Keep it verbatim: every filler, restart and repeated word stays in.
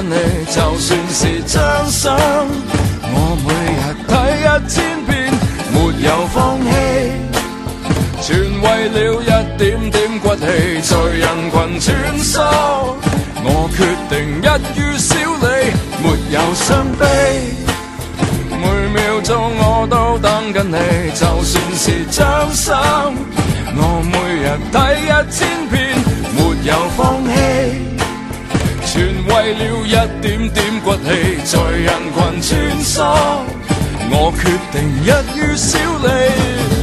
你，就算是張相，我每日睇一千遍，沒有放棄，全為了一點點骨氣，在人群穿梭。我決定一於少理，沒有傷悲。每秒鐘我都等緊你，就算是張相，我每日睇一千遍，沒有放棄，全為了一點點骨氣，在人群穿梭。我決定一於少理。